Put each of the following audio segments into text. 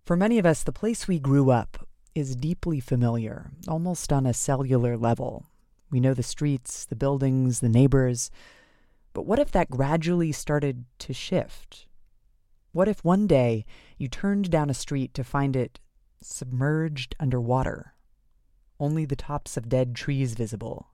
For many of us, the place we grew up is deeply familiar, almost on a cellular level. We know the streets, the buildings, the neighbors. But what if that gradually started to shift? What if one day you turned down a street to find it submerged underwater? Only the tops of dead trees visible.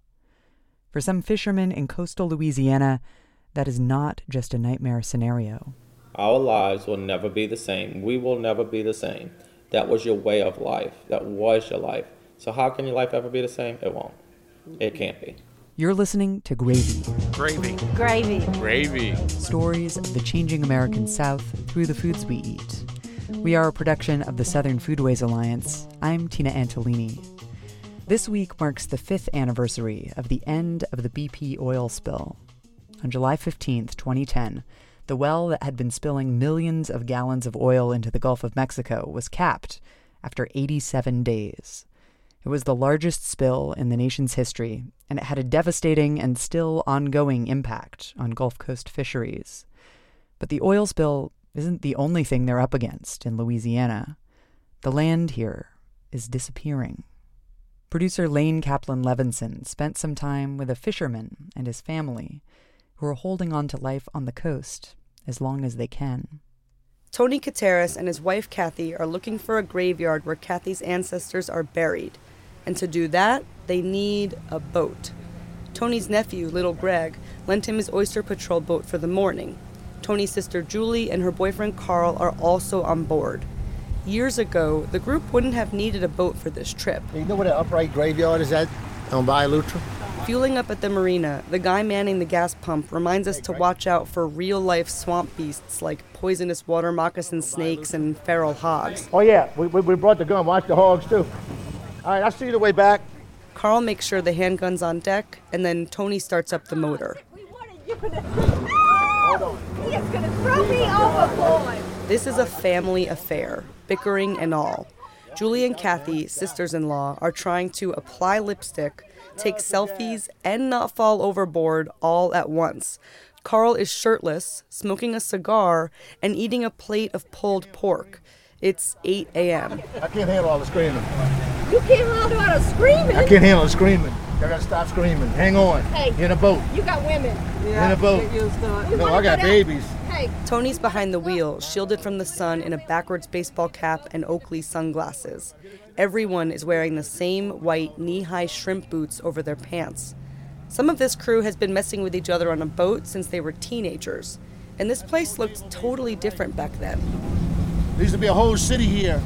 For some fishermen in coastal Louisiana, that is not just a nightmare scenario. Our lives will never be the same. We will never be the same. That was your way of life. That was your life. So how can your life ever be the same? It won't. It can't be. You're listening to Gravy. Gravy. Gravy. Gravy. Stories of the changing American South through the foods we eat. We are a production of the Southern Foodways Alliance. I'm Tina Antolini. This week marks the 5th anniversary of the end of the BP oil spill. On July 15th, 2010, the well that had been spilling millions of gallons of oil into the Gulf of Mexico was capped after 87 days. It was the largest spill in the nation's history, and it had a devastating and still ongoing impact on Gulf Coast fisheries. But the oil spill isn't the only thing they're up against in Louisiana. The land here is disappearing. Producer Lane Kaplan-Levinson spent some time with a fisherman and his family who are holding on to life on the coast as long as they can. Tony Kateris and his wife Kathy are looking for a graveyard where Kathy's ancestors are buried. And to do that, they need a boat. Tony's nephew, little Greg, lent him his Oyster Patrol boat for the morning. Tony's sister Julie and her boyfriend Carl are also on board. Years ago, the group wouldn't have needed a boat for this trip. You know where the upright graveyard is at on Bayou Lutra? Fueling up at the marina, the guy manning the gas pump reminds us to watch out for real-life swamp beasts like poisonous water moccasin snakes and feral hogs. Oh yeah, we brought the gun. Watch the hogs too. All right, I'll see you the way back. Carl makes sure the handgun's on deck, and then Tony starts up the motor. He is going to throw me overboard. This is a family affair, bickering and all. Julie and Kathy, sisters-in-law, are trying to apply lipstick, take selfies, and not fall overboard all at once. Carl is shirtless, smoking a cigar, and eating a plate of pulled pork. It's 8 a.m. I can't handle all the screaming. You can't handle all the screaming. I can't handle the screaming. I gotta stop screaming. Hang on. Hey. In a boat. You got women. In a boat. No, I got babies. Hey. Tony's behind the wheel, shielded from the sun in a backwards baseball cap and Oakley sunglasses. Everyone is wearing the same white knee-high shrimp boots over their pants. Some of this crew has been messing with each other on a boat since they were teenagers. And this place looked totally different back then. There used to be a whole city here.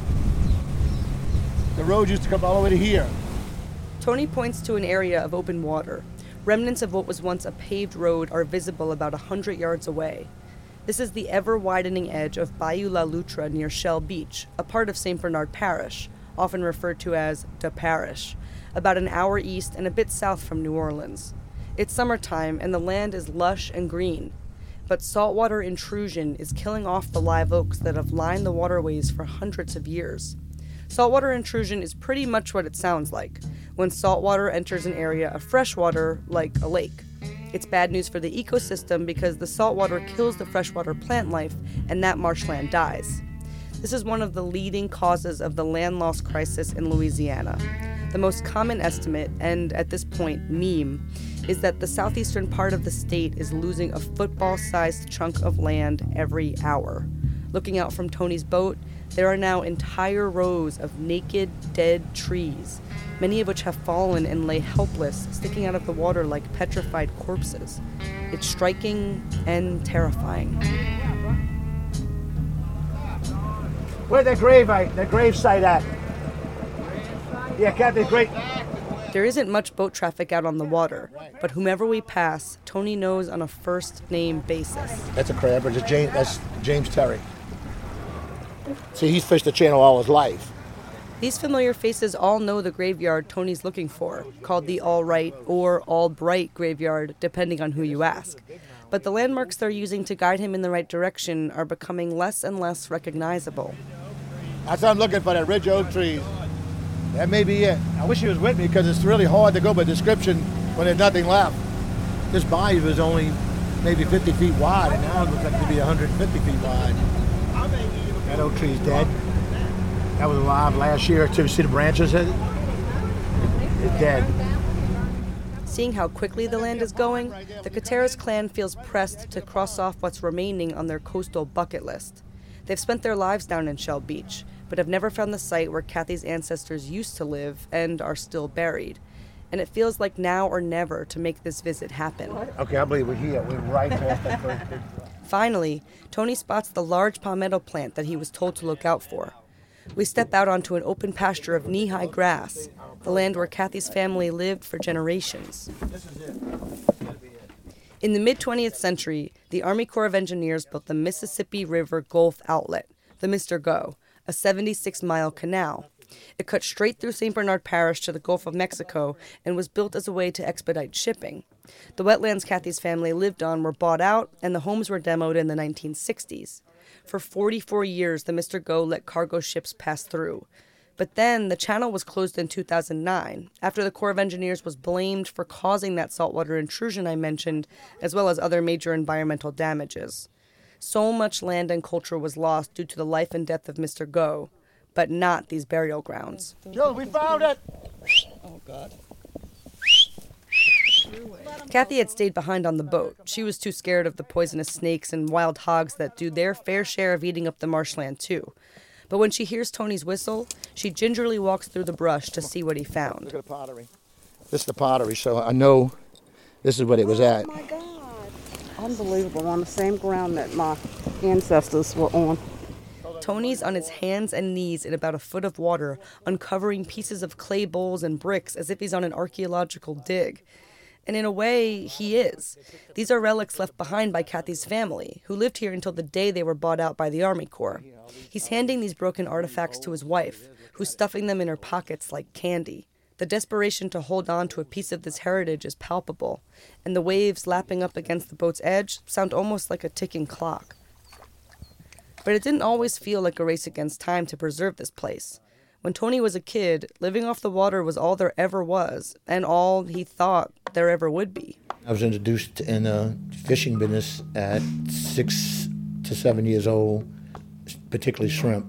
The road used to come all the way to here. Tony points to an area of open water. Remnants of what was once a paved road are visible about 100 yards away. This is the ever-widening edge of Bayou La Loutre near Shell Beach, a part of St. Bernard Parish, often referred to as the Parish, about an hour east and a bit south from New Orleans. It's summertime and the land is lush and green, but saltwater intrusion is killing off the live oaks that have lined the waterways for hundreds of years. Saltwater intrusion is pretty much what it sounds like, when saltwater enters an area of freshwater, like a lake. It's bad news for the ecosystem because the saltwater kills the freshwater plant life and that marshland dies. This is one of the leading causes of the land loss crisis in Louisiana. The most common estimate, and at this point, meme, is that the southeastern part of the state is losing a football-sized chunk of land every hour. Looking out from Tony's boat, there are now entire rows of naked, dead trees, many of which have fallen and lay helpless, sticking out of the water like petrified corpses. It's striking and terrifying. Where's that grave site at? Yeah, Kathy, great. There isn't much boat traffic out on the water, but whomever we pass, Tony knows on a first-name basis. That's a crabber. That's James Terry. See, he's fished the channel all his life. These familiar faces all know the graveyard Tony's looking for, called the All-Right or All-Bright graveyard, depending on who you ask. But the landmarks they're using to guide him in the right direction are becoming less and less recognizable. That's what I'm looking for, that ridge oak trees. That may be it. I wish he was with me because it's really hard to go by description when there's nothing left. This bayou is only maybe 50 feet wide, and now it looks like to be 150 feet wide. That oak tree's dead. That was alive last year too. See the branches in it? It's dead. Seeing how quickly the land is going, the Kateras clan feels pressed to cross off what's remaining on their coastal bucket list. They've spent their lives down in Shell Beach, but have never found the site where Kathy's ancestors used to live and are still buried. And it feels like now or never to make this visit happen. Okay, I believe we're here. We're right past that first big truck. Finally, Tony spots the large palmetto plant that he was told to look out for. We step out onto an open pasture of knee-high grass, the land where Kathy's family lived for generations. In the mid-20th century, the Army Corps of Engineers built the Mississippi River Gulf Outlet, the Mr. Go, a 76-mile canal. It cut straight through St. Bernard Parish to the Gulf of Mexico and was built as a way to expedite shipping. The wetlands Kathy's family lived on were bought out, and the homes were demoed in the 1960s. For 44 years, the Mr. Go let cargo ships pass through. But then the channel was closed in 2009, after the Corps of Engineers was blamed for causing that saltwater intrusion I mentioned, as well as other major environmental damages. So much land and culture was lost due to the life and death of Mr. Go, but not these burial grounds. Joe, we found it! Oh, God. Kathy had stayed behind on the boat. She was too scared of the poisonous snakes and wild hogs that do their fair share of eating up the marshland, too. But when she hears Tony's whistle, she gingerly walks through the brush to see what he found. Look at the pottery. This is the pottery, so I know this is what it was at. Oh my God. Unbelievable, on the same ground that my ancestors were on. Tony's on his hands and knees in about a foot of water, uncovering pieces of clay bowls and bricks as if he's on an archaeological dig. And in a way, he is. These are relics left behind by Kathy's family, who lived here until the day they were bought out by the Army Corps. He's handing these broken artifacts to his wife, who's stuffing them in her pockets like candy. The desperation to hold on to a piece of this heritage is palpable, and the waves lapping up against the boat's edge sound almost like a ticking clock. But it didn't always feel like a race against time to preserve this place. When Tony was a kid, living off the water was all there ever was, and all he thought there ever would be. I was introduced in the fishing business at 6 to 7 years old, particularly shrimp.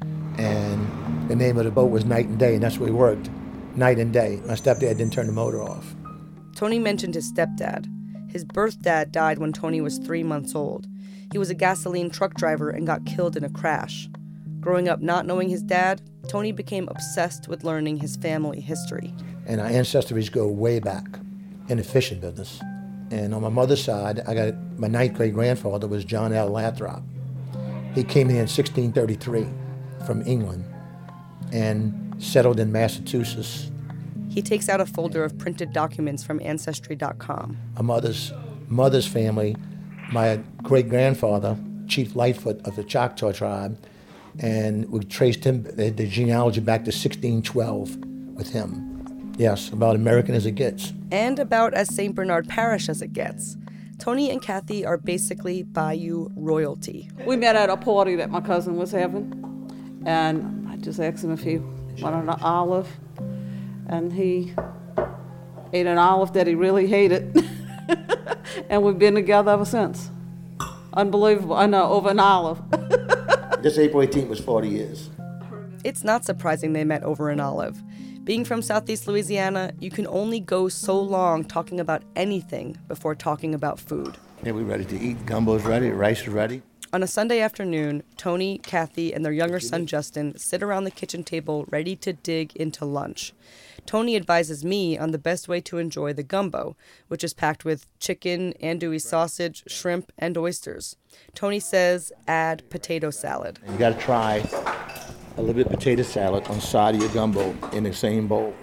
And the name of the boat was Night and Day, and that's where we worked, night and day. My stepdad didn't turn the motor off. Tony mentioned his stepdad. His birth dad died when Tony was 3 months old. He was a gasoline truck driver and got killed in a crash. Growing up not knowing his dad, Tony became obsessed with learning his family history. And our ancestries go way back in the fishing business. And on my mother's side, I got my ninth great grandfather was John L. Lathrop. He came in 1633 from England and settled in Massachusetts. He takes out a folder of printed documents from Ancestry.com. My mother's family, my great grandfather, Chief Lightfoot of the Choctaw tribe, and we traced him, the genealogy back to 1612 with him. Yes, about American as it gets. And about as St. Bernard Parish as it gets. Tony and Kathy are basically Bayou royalty. We met at a party that my cousin was having, and I just asked him if he wanted an olive, and he ate an olive that he really hated. And we've been together ever since. Unbelievable. I know, over an olive. This April 18th was 40 years. It's not surprising they met over an olive. Being from Southeast Louisiana, you can only go so long talking about anything before talking about food. Yeah, we're ready to eat. Gumbo's ready, rice is ready. On a Sunday afternoon, Tony, Kathy, and their younger son Justin sit around the kitchen table ready to dig into lunch. Tony advises me on the best way to enjoy the gumbo, which is packed with chicken, andouille sausage, shrimp, and oysters. Tony says add potato salad. You got to try a little bit of potato salad on the side of your gumbo in the same bowl.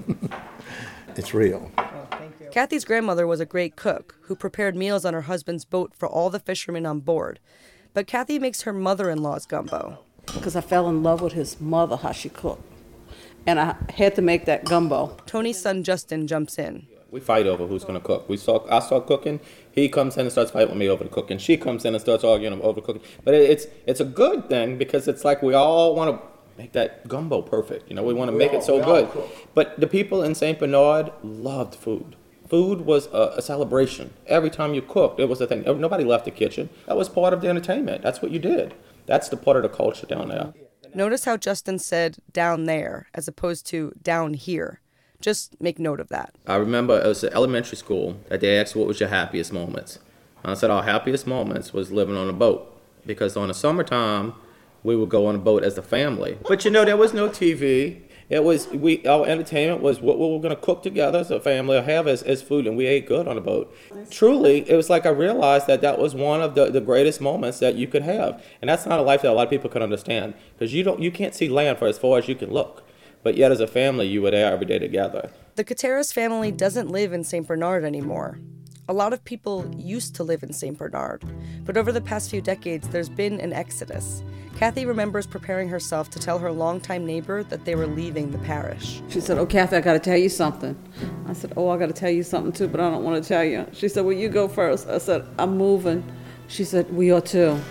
It's real. Kathy's grandmother was a great cook who prepared meals on her husband's boat for all the fishermen on board. But Kathy makes her mother-in-law's gumbo. Because I fell in love with his mother, how she cooked. And I had to make that gumbo. Tony's son Justin jumps in. We fight over who's going to cook. I start cooking. He comes in and starts fighting with me over the cooking. She comes in and starts arguing over cooking. But it's a good thing because it's like we all want to make that gumbo perfect. You know, we want to make it so good. But the people in St. Bernard loved food. Food was a celebration. Every time you cooked, it was a thing. Nobody left the kitchen. That was part of the entertainment. That's what you did. That's the part of the culture down there. Notice how Justin said down there as opposed to down here. Just make note of that. I remember it was elementary school that they asked what was your happiest moments. And I said our happiest moments was living on a boat, because on the summertime we would go on a boat as a family. But there was no TV. It was our entertainment was what we were going to cook together as a family or have as food, and we ate good on a boat. Truly, it was like I realized that was one of the greatest moments that you could have, and that's not a life that a lot of people can understand, because you can't see land for as far as you can look, but yet as a family you were there every day together. The Kateras family doesn't live in St. Bernard anymore. A lot of people used to live in St. Bernard, but over the past few decades, there's been an exodus. Kathy remembers preparing herself to tell her longtime neighbor that they were leaving the parish. She said, "Oh, Kathy, I got to tell you something." I said, "Oh, I got to tell you something too, but I don't want to tell you." She said, "Well, you go first." I said, "I'm moving." She said, "We are too."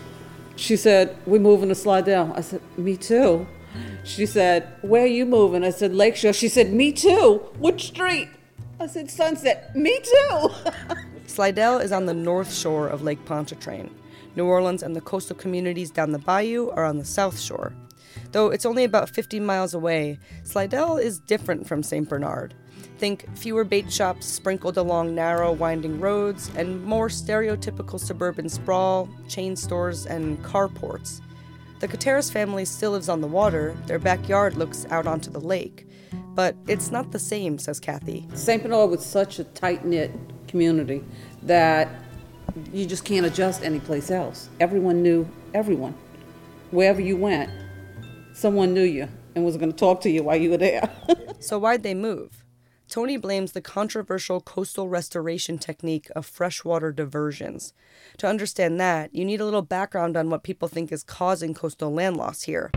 She said, "We're moving to Slidell." I said, "Me too." She said, "Where are you moving?" I said, "Lakeshore." She said, "Me too." "Which street?" I said, "Sunset." "Me too." Slidell is on the north shore of Lake Pontchartrain. New Orleans and the coastal communities down the bayou are on the south shore. Though it's only about 50 miles away, Slidell is different from St. Bernard. Think fewer bait shops sprinkled along narrow, winding roads, and more stereotypical suburban sprawl, chain stores, and carports. The Kateras family still lives on the water. Their backyard looks out onto the lake. But it's not the same, says Kathy. St. Bernard was such a tight-knit community that you just can't adjust anyplace else. Everyone knew everyone. Wherever you went, someone knew you and was going to talk to you while you were there. So why'd they move? Tony blames the controversial coastal restoration technique of freshwater diversions. To understand that, you need a little background on what people think is causing coastal land loss here.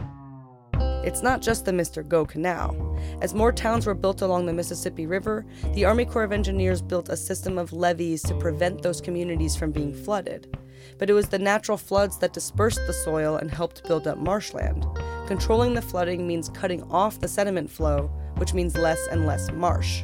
It's not just the Mr. Go Canal. As more towns were built along the Mississippi River, the Army Corps of Engineers built a system of levees to prevent those communities from being flooded. But it was the natural floods that dispersed the soil and helped build up marshland. Controlling the flooding means cutting off the sediment flow, which means less and less marsh.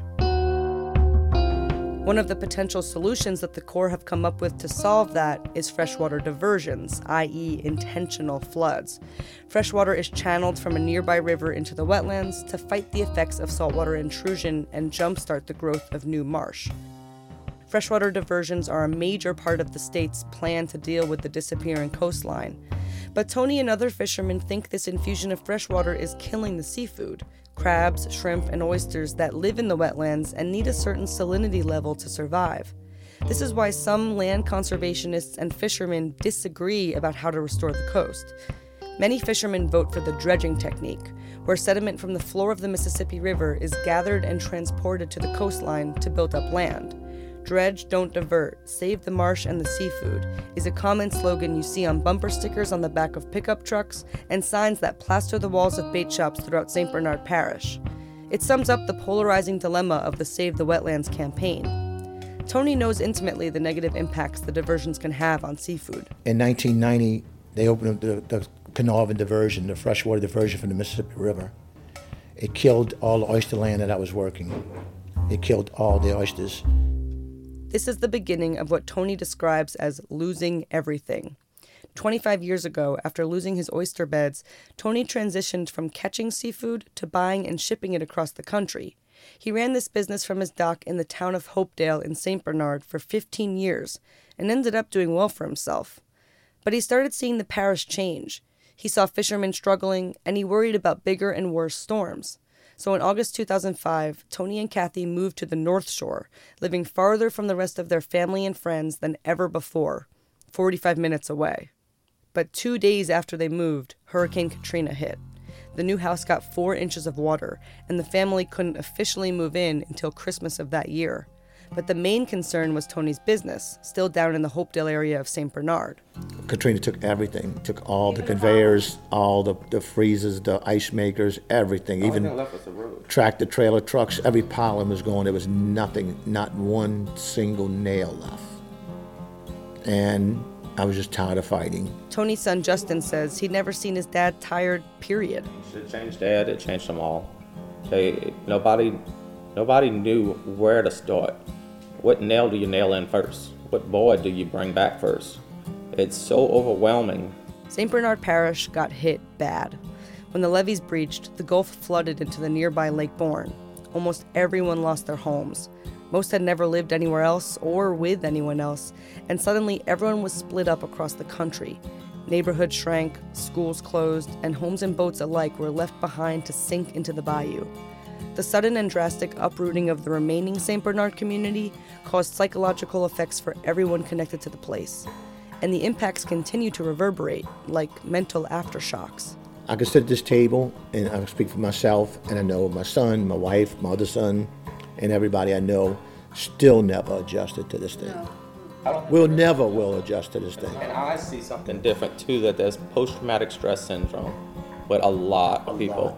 One of the potential solutions that the Corps have come up with to solve that is freshwater diversions, i.e. intentional floods. Freshwater is channeled from a nearby river into the wetlands to fight the effects of saltwater intrusion and jumpstart the growth of new marsh. Freshwater diversions are a major part of the state's plan to deal with the disappearing coastline. But Tony and other fishermen think this infusion of freshwater is killing the seafood. Crabs, shrimp, and oysters that live in the wetlands and need a certain salinity level to survive. This is why some land conservationists and fishermen disagree about how to restore the coast. Many fishermen vote for the dredging technique, where sediment from the floor of the Mississippi River is gathered and transported to the coastline to build up land. Dredge, don't divert, save the marsh and the seafood is a common slogan you see on bumper stickers on the back of pickup trucks and signs that plaster the walls of bait shops throughout St. Bernard Parish. It sums up the polarizing dilemma of the Save the Wetlands campaign. Tony knows intimately the negative impacts the diversions can have on seafood. In 1990, they opened up the Carnarvon diversion, the freshwater diversion from the Mississippi River. It killed all the oyster land that I was working. It killed all the oysters. This is the beginning of what Tony describes as losing everything. 25 years ago, after losing his oyster beds, Tony transitioned from catching seafood to buying and shipping it across the country. He ran this business from his dock in the town of Hopedale in St. Bernard for 15 years and ended up doing well for himself. But he started seeing the parish change. He saw fishermen struggling, and he worried about bigger and worse storms. So in August 2005, Tony and Kathy moved to the North Shore, living farther from the rest of their family and friends than ever before, 45 minutes away. But 2 days after they moved, Hurricane Katrina hit. The new house got 4 inches of water, and the family couldn't officially move in until Christmas of that year. But the main concern was Tony's business, still down in the Hopedale area of St. Bernard. Katrina took everything, took all the conveyors, all the freezers, the ice makers, everything, even tractor trailer trucks, every pile of them was gone. There was nothing, not one single nail left. And I was just tired of fighting. Tony's son Justin says he'd never seen his dad tired, period. It changed Dad, it changed them all. Nobody knew where to start. What nail do you nail in first? What board do you bring back first? It's so overwhelming. St. Bernard Parish got hit bad. When the levees breached, the Gulf flooded into the nearby Lake Borgne. Almost everyone lost their homes. Most had never lived anywhere else or with anyone else, and suddenly everyone was split up across the country. Neighborhoods shrank, schools closed, and homes and boats alike were left behind to sink into the bayou. The sudden and drastic uprooting of the remaining St. Bernard community caused psychological effects for everyone connected to the place. And the impacts continue to reverberate, like mental aftershocks. I can sit at this table and I can speak for myself, and I know my son, my wife, my other son, and everybody I know still never adjusted to this thing. We'll never will adjust to this thing. And I see something different too, that there's post-traumatic stress syndrome with a lot of people.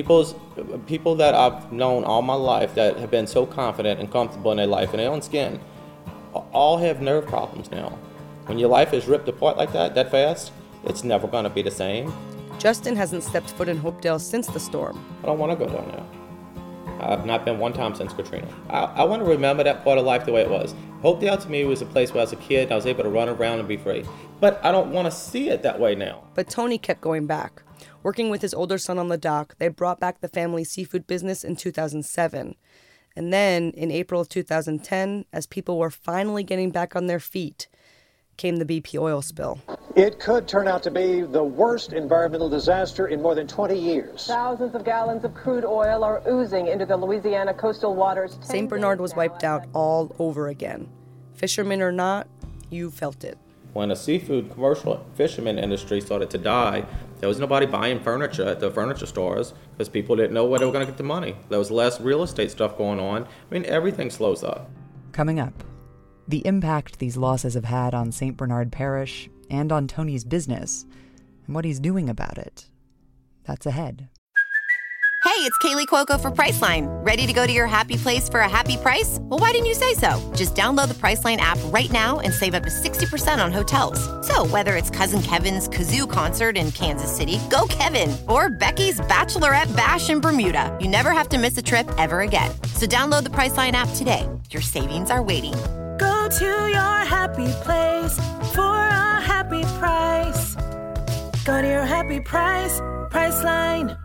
People that I've known all my life that have been so confident and comfortable in their life and their own skin, all have nerve problems now. When your life is ripped apart like that fast, it's never going to be the same. Justin hasn't stepped foot in Hopedale since the storm. I don't want to go down there. I've not been one time since Katrina. I want to remember that part of life the way it was. Hopedale to me was a place where I was a kid and I was able to run around and be free. But I don't want to see it that way now. But Tony kept going back. Working with his older son on the dock, they brought back the family's seafood business in 2007. And then, in April of 2010, as people were finally getting back on their feet, came the BP oil spill. It could turn out to be the worst environmental disaster in more than 20 years. Thousands of gallons of crude oil are oozing into the Louisiana coastal waters. St. Bernard was wiped out all over again. Fishermen or not, you felt it. When the seafood commercial fisherman industry started to die, there was nobody buying furniture at the furniture stores because people didn't know where they were going to get the money. There was less real estate stuff going on. I mean, everything slows up. Coming up, the impact these losses have had on St. Bernard Parish and on Tony's business, and what he's doing about it. That's ahead. Hey, it's Kaylee Cuoco for Priceline. Ready to go to your happy place for a happy price? Well, why didn't you say so? Just download the Priceline app right now and save up to 60% on hotels. So whether it's Cousin Kevin's Kazoo Concert in Kansas City, go Kevin, or Becky's Bachelorette Bash in Bermuda, you never have to miss a trip ever again. So download the Priceline app today. Your savings are waiting. Go to your happy place for a happy price. Go to your happy price, Priceline.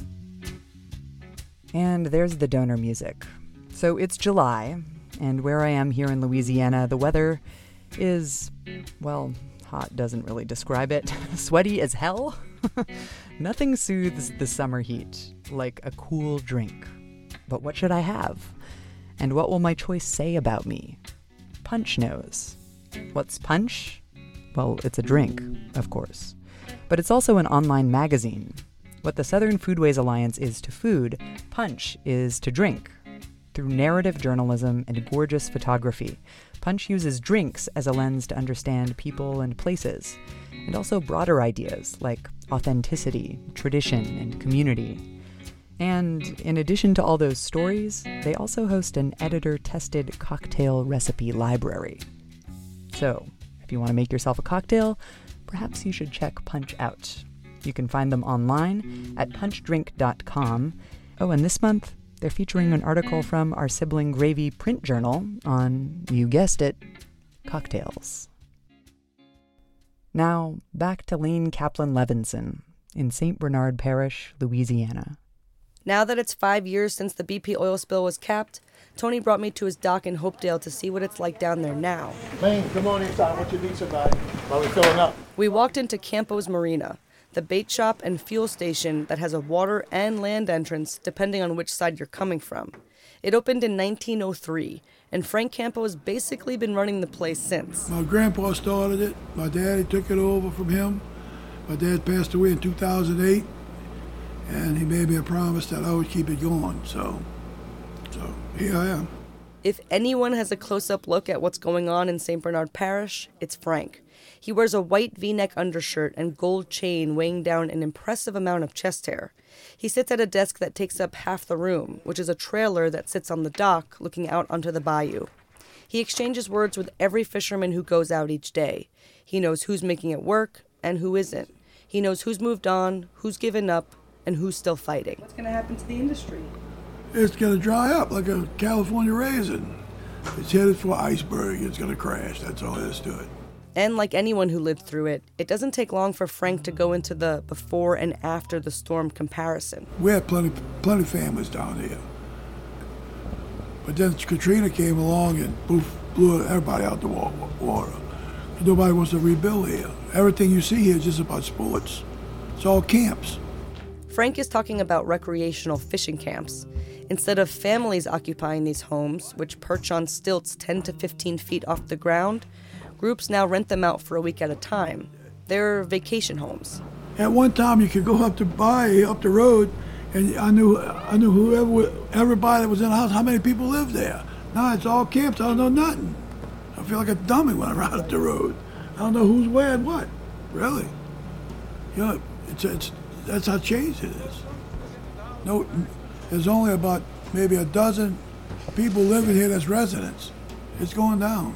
And there's the donor music. So it's July, and where I am here in Louisiana, the weather is, well, hot doesn't really describe it. Sweaty as hell. Nothing soothes the summer heat like a cool drink. But what should I have? And what will my choice say about me? Punch knows. What's Punch? Well, it's a drink, of course. But it's also an online magazine. What the Southern Foodways Alliance is to food, Punch is to drink. Through narrative journalism and gorgeous photography, Punch uses drinks as a lens to understand people and places, and also broader ideas like authenticity, tradition, and community. And in addition to all those stories, they also host an editor-tested cocktail recipe library. So, if you want to make yourself a cocktail, perhaps you should check Punch out. You can find them online at punchdrink.com. Oh, and this month, they're featuring an article from our sibling Gravy print journal on, you guessed it, cocktails. Now, back to Lane Kaplan Levinson in St. Bernard Parish, Louisiana. Now that it's 5 years since the BP oil spill was capped, Tony brought me to his dock in Hopedale to see what it's like down there now. Lane, come on inside. I want you to meet somebody while we're filling up. We walked into Campos Marina, the bait shop and fuel station that has a water and land entrance depending on which side you're coming from. It opened in 1903, and Frank Campo has basically been running the place since. My grandpa started it. My daddy took it over from him. My dad passed away in 2008, and he made me a promise that I would keep it going. So here I am. If anyone has a close-up look at what's going on in St. Bernard Parish, it's Frank. He wears a white V-neck undershirt and gold chain weighing down an impressive amount of chest hair. He sits at a desk that takes up half the room, which is a trailer that sits on the dock looking out onto the bayou. He exchanges words with every fisherman who goes out each day. He knows who's making it work and who isn't. He knows who's moved on, who's given up, and who's still fighting. What's going to happen to the industry? It's going to dry up like a California raisin. It's headed for iceberg. It's going to crash. That's all there is to it. And like anyone who lived through it, it doesn't take long for Frank to go into the before and after the storm comparison. We had plenty of families down here. But then Katrina came along and blew everybody out the water. Nobody wants to rebuild here. Everything you see here is just about sports. It's all camps. Frank is talking about recreational fishing camps. Instead of families occupying these homes, which perch on stilts 10 to 15 feet off the ground, groups now rent them out for a week at a time. They're vacation homes. At one time, you could go up the road, and I knew everybody that was in the house, how many people lived there. Now it's all camps. I don't know nothing. I feel like a dummy when I ride up the road. I don't know who's where and what. Really, that's how changed it is. No, there's only about maybe a dozen people living here that's residents. It's going down.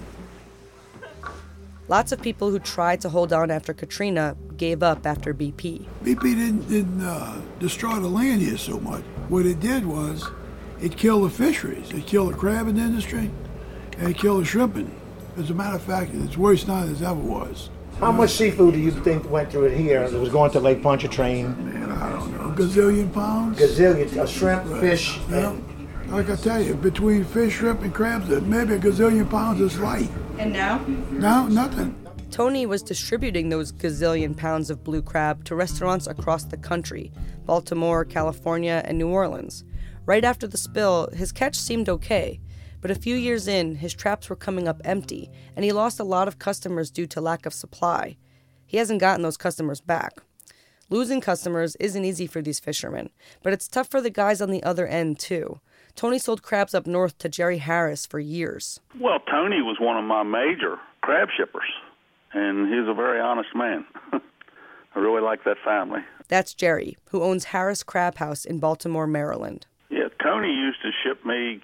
Lots of people who tried to hold on after Katrina gave up after BP. BP didn't destroy the land here so much. What it did was it killed the fisheries. It killed the crabbing industry, and it killed the shrimping. As a matter of fact, it's worse now than it ever was. How much seafood do you think went through it here that was going to Lake Pontchartrain? Man, I don't know. Gazillion pounds? Gazillion, shrimp, right. fish. Yeah. Like I tell you, between fish, shrimp, and crabs, maybe a gazillion pounds is light. And now? Now, nothing. Tony was distributing those gazillion pounds of blue crab to restaurants across the country, Baltimore, California, and New Orleans. Right after the spill, his catch seemed okay, but a few years in, his traps were coming up empty, and he lost a lot of customers due to lack of supply. He hasn't gotten those customers back. Losing customers isn't easy for these fishermen, but it's tough for the guys on the other end, too. Tony sold crabs up north to Jerry Harris for years. Well, Tony was one of my major crab shippers, and he's a very honest man. I really like that family. That's Jerry, who owns Harris Crab House in Baltimore, Maryland. Yeah, Tony used to ship me,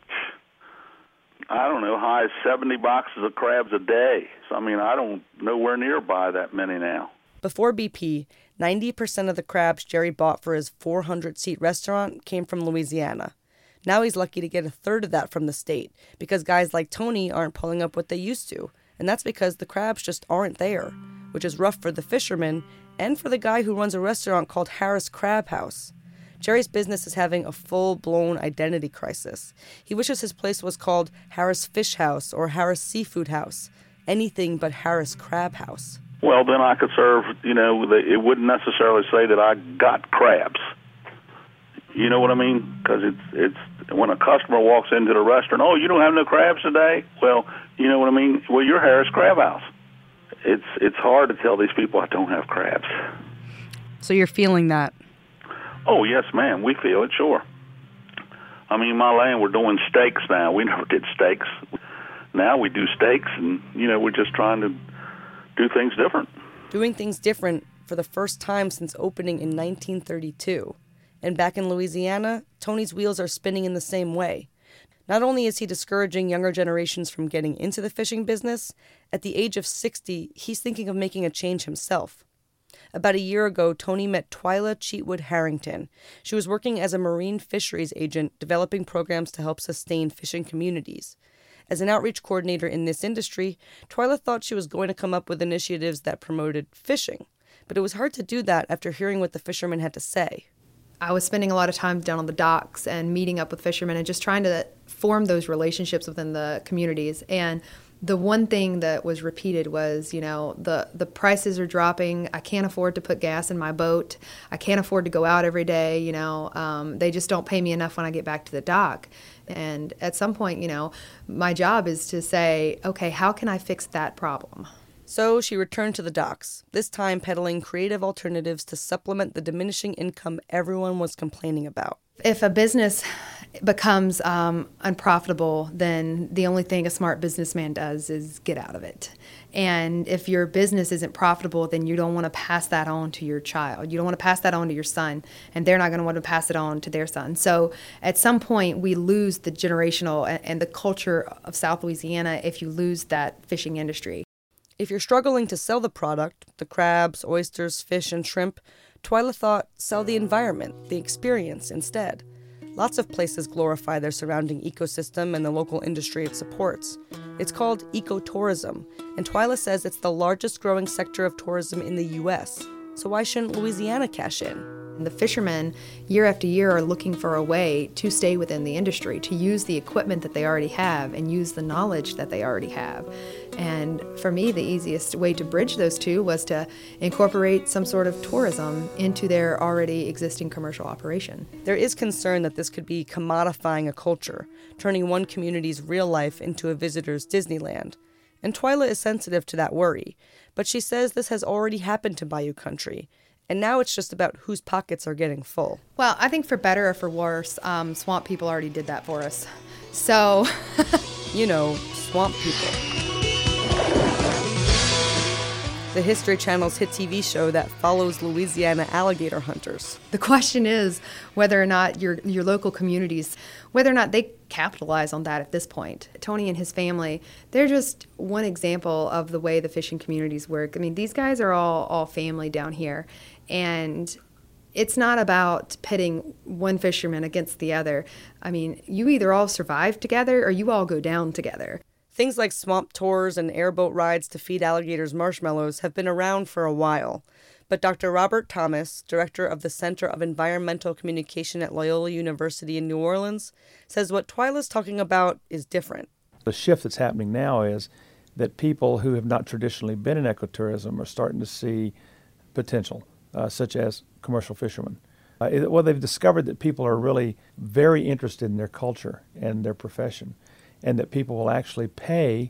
I don't know, high as 70 boxes of crabs a day. So, I mean, I don't nowhere near buy that many now. Before BP, 90% of the crabs Jerry bought for his 400-seat restaurant came from Louisiana. Now he's lucky to get a third of that from the state, because guys like Tony aren't pulling up what they used to. And that's because the crabs just aren't there, which is rough for the fishermen and for the guy who runs a restaurant called Harris Crab House. Jerry's business is having a full-blown identity crisis. He wishes his place was called Harris Fish House or Harris Seafood House, anything but Harris Crab House. Well, then I could serve, it wouldn't necessarily say that I got crabs. You know what I mean? Because it's when a customer walks into the restaurant, oh, you don't have no crabs today? Well, you know what I mean? Well, you're Harris Crab House. It's hard to tell these people I don't have crabs. So you're feeling that? Oh, yes, ma'am. We feel it, sure. I mean, my land, we're doing steaks now. We never did steaks. Now we do steaks, and, we're just trying to do things different. Doing things different for the first time since opening in 1932. And back in Louisiana, Tony's wheels are spinning in the same way. Not only is he discouraging younger generations from getting into the fishing business, at the age of 60, he's thinking of making a change himself. About a year ago, Tony met Twyla Cheatwood Harrington. She was working as a marine fisheries agent, developing programs to help sustain fishing communities. As an outreach coordinator in this industry, Twyla thought she was going to come up with initiatives that promoted fishing. But it was hard to do that after hearing what the fishermen had to say. I was spending a lot of time down on the docks and meeting up with fishermen and just trying to form those relationships within the communities. And the one thing that was repeated was, the prices are dropping. I can't afford to put gas in my boat. I can't afford to go out every day. They just don't pay me enough when I get back to the dock. And at some point, my job is to say, okay, how can I fix that problem? So she returned to the docks, this time peddling creative alternatives to supplement the diminishing income everyone was complaining about. If a business becomes unprofitable, then the only thing a smart businessman does is get out of it. And if your business isn't profitable, then you don't want to pass that on to your child. You don't want to pass that on to your son, and they're not going to want to pass it on to their son. So at some point, we lose the generational and the culture of South Louisiana if you lose that fishing industry. If you're struggling to sell the product, the crabs, oysters, fish, and shrimp, Twyla thought sell the environment, the experience instead. Lots of places glorify their surrounding ecosystem and the local industry it supports. It's called ecotourism, and Twyla says it's the largest growing sector of tourism in the U.S., so why shouldn't Louisiana cash in? The fishermen, year after year, are looking for a way to stay within the industry, to use the equipment that they already have and use the knowledge that they already have. And for me, the easiest way to bridge those two was to incorporate some sort of tourism into their already existing commercial operation. There is concern that this could be commodifying a culture, turning one community's real life into a visitor's Disneyland. And Twyla is sensitive to that worry, but she says this has already happened to Bayou Country. And now it's just about whose pockets are getting full. Well, I think for better or for worse, swamp people already did that for us. So, you know, swamp people. The History Channel's hit TV show that follows Louisiana alligator hunters. The question is whether or not your local communities, whether or not they capitalize on that at this point. Tony and his family, they're just one example of the way the fishing communities work. I mean, these guys are all family down here, and it's not about pitting one fisherman against the other. I mean, you either all survive together or you all go down together. Things like swamp tours and airboat rides to feed alligators marshmallows have been around for a while. But Dr. Robert Thomas, director of the Center of Environmental Communication at Loyola University in New Orleans, says what Twyla's talking about is different. The shift that's happening now is that people who have not traditionally been in ecotourism are starting to see potential, such as commercial fishermen. Well, they've discovered that people are really very interested in their culture and their profession, and that people will actually pay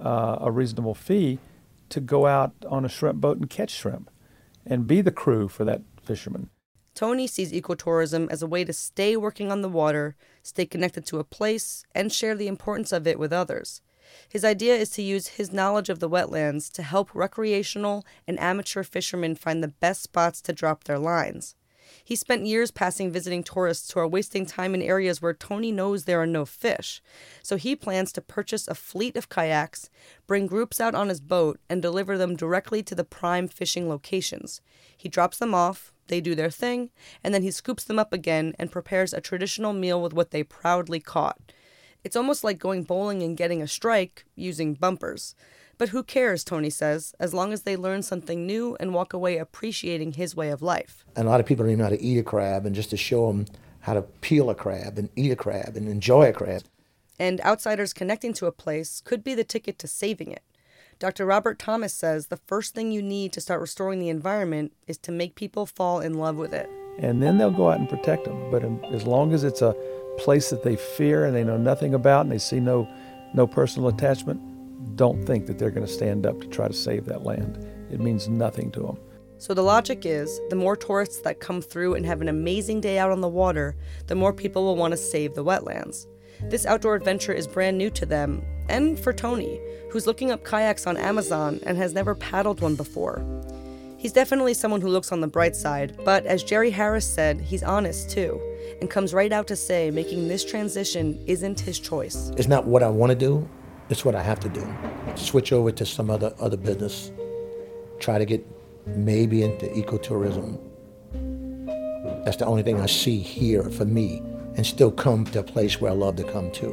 a reasonable fee to go out on a shrimp boat and catch shrimp and be the crew for that fisherman. Tony sees ecotourism as a way to stay working on the water, stay connected to a place, and share the importance of it with others. His idea is to use his knowledge of the wetlands to help recreational and amateur fishermen find the best spots to drop their lines. He spent years passing visiting tourists who are wasting time in areas where Tony knows there are no fish. So he plans to purchase a fleet of kayaks, bring groups out on his boat, and deliver them directly to the prime fishing locations. He drops them off, they do their thing, and then he scoops them up again and prepares a traditional meal with what they proudly caught. It's almost like going bowling and getting a strike using bumpers. But who cares, Tony says, as long as they learn something new and walk away appreciating his way of life. And a lot of people don't even know how to eat a crab, and just to show them how to peel a crab and eat a crab and enjoy a crab. And outsiders connecting to a place could be the ticket to saving it. Dr. Robert Thomas says the first thing you need to start restoring the environment is to make people fall in love with it. And then they'll go out and protect them. But as long as it's a place that they fear and they know nothing about and they see no personal attachment, don't think that they're going to stand up to try to save that land. It means nothing to them. So the logic is, the more tourists that come through and have an amazing day out on the water, the more people will want to save the wetlands. This outdoor adventure is brand new to them, and for Tony, who's looking up kayaks on Amazon and has never paddled one before. He's definitely someone who looks on the bright side, but as Jerry Harris said, he's honest too, and comes right out to say making this transition isn't his choice. It's not what I want to do. It's what I have to do. Switch over to some other business. Try to get maybe into ecotourism. That's the only thing I see here for me, and still come to a place where I love to come to.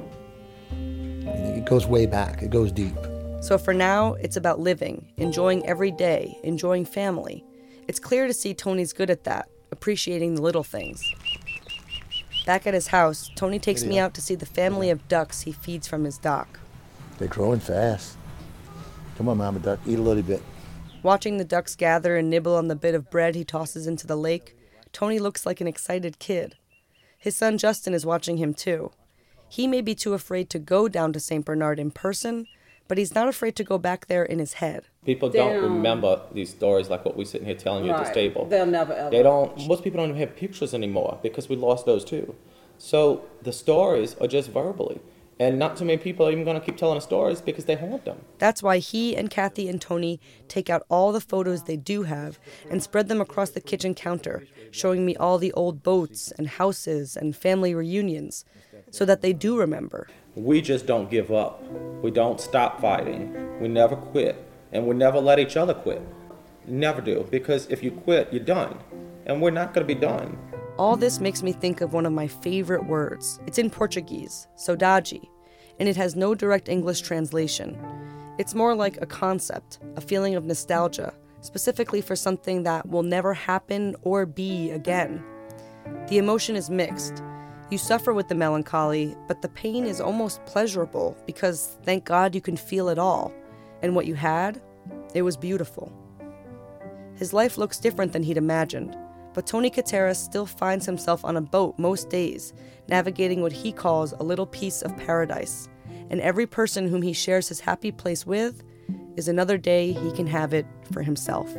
It goes way back. It goes deep. So for now, it's about living, enjoying every day, enjoying family. It's clear to see Tony's good at that, appreciating the little things. Back at his house, Tony takes me out to see the family of ducks he feeds from his dock. They're growing fast. Come on, Mama Duck, eat a little bit. Watching the ducks gather and nibble on the bit of bread he tosses into the lake, Tony looks like an excited kid. His son Justin is watching him too. He may be too afraid to go down to St. Bernard in person, but he's not afraid to go back there in his head. People don't remember these stories like what we're sitting here telling you at this table. They'll never ever. Most people don't even have pictures anymore because we lost those too. So the stories are just verbally. And not too many people are even going to keep telling the stories because they haunt them. That's why he and Kathy and Tony take out all the photos they do have and spread them across the kitchen counter, showing me all the old boats and houses and family reunions, so that they do remember. We just don't give up. We don't stop fighting. We never quit. And we never let each other quit. Never do. Because if you quit, you're done. And we're not going to be done. All this makes me think of one of my favorite words. It's in Portuguese, saudade, and it has no direct English translation. It's more like a concept, a feeling of nostalgia, specifically for something that will never happen or be again. The emotion is mixed. You suffer with the melancholy, but the pain is almost pleasurable because, thank God, you can feel it all. And what you had, it was beautiful. His life looks different than he'd imagined, but Tony Kateras still finds himself on a boat most days, navigating what he calls a little piece of paradise. And every person whom he shares his happy place with is another day he can have it for himself.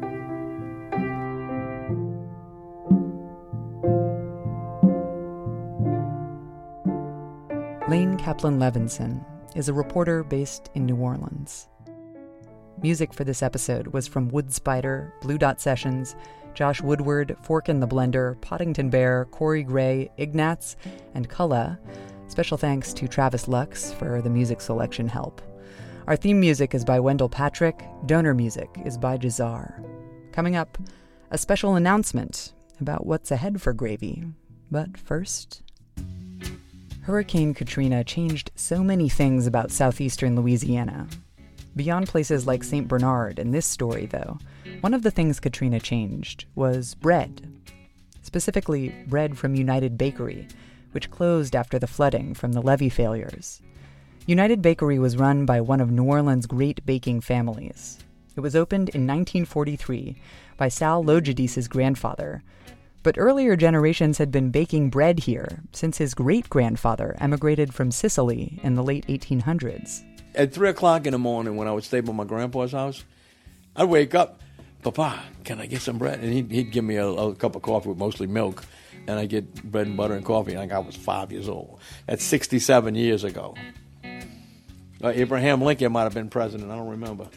Lane Kaplan-Levinson is a reporter based in New Orleans. Music for this episode was from Woodspider, Blue Dot Sessions, Josh Woodward, Fork in the Blender, Poddington Bear, Corey Gray, Ignatz, and Culla. Special thanks to Travis Lux for the music selection help. Our theme music is by Wendell Patrick. Donor music is by Jazar. Coming up, a special announcement about what's ahead for Gravy. But first, Hurricane Katrina changed so many things about southeastern Louisiana. Beyond places like St. Bernard in this story, though, one of the things Katrina changed was bread. Specifically, bread from United Bakery, which closed after the flooding from the levee failures. United Bakery was run by one of New Orleans' great baking families. It was opened in 1943 by Sal Logidis's grandfather, but earlier generations had been baking bread here since his great-grandfather emigrated from Sicily in the late 1800s. At 3 o'clock in the morning when I would stay by my grandpa's house, I'd wake up, Papa, can I get some bread? And he'd give me a cup of coffee with mostly milk, and I'd get bread and butter and coffee like I was 5 years old. That's 67 years ago. Abraham Lincoln might have been president, I don't remember.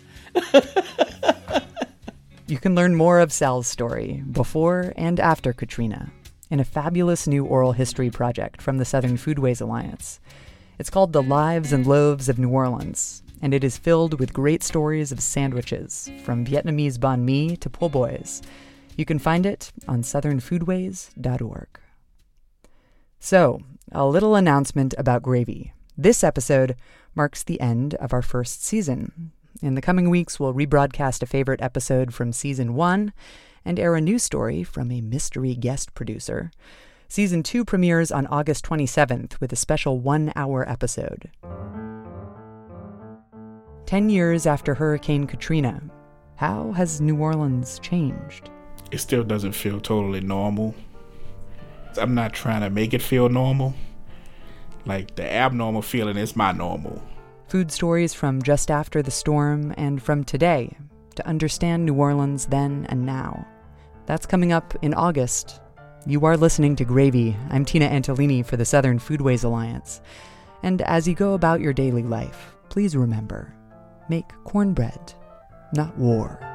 You can learn more of Sal's story before and after Katrina in a fabulous new oral history project from the Southern Foodways Alliance. It's called The Lives and Loaves of New Orleans, and it is filled with great stories of sandwiches, from Vietnamese banh mi to po' boys. You can find it on southernfoodways.org. So, a little announcement about Gravy. This episode marks the end of our first season. In the coming weeks, we'll rebroadcast a favorite episode from Season 1 and air a new story from a mystery guest producer. Season 2 premieres on August 27th with a special 1-hour episode. 10 years after Hurricane Katrina, how has New Orleans changed? It still doesn't feel totally normal. I'm not trying to make it feel normal. Like, the abnormal feeling is my normal. Food stories from just after the storm and from today to understand New Orleans then and now. That's coming up in August. You are listening to Gravy. I'm Tina Antolini for the Southern Foodways Alliance. And as you go about your daily life, please remember, make cornbread, not war.